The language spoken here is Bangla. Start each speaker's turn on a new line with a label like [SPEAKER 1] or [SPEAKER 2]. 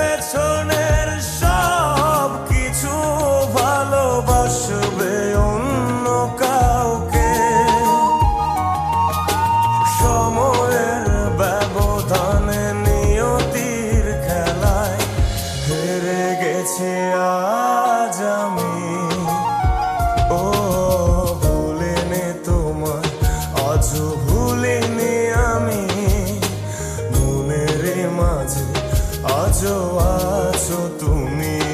[SPEAKER 1] পেছনের সব কিছু ভালোবাসবে অন্য কাউকে। সময়ের ব্যবধানে নিয়তির খেলায় হেরে গেছি আজ আমি। ও ভুলিনি তোমায়, আজও ভুলিনি আমি। মনের মাঝে আজও আছো তুমি।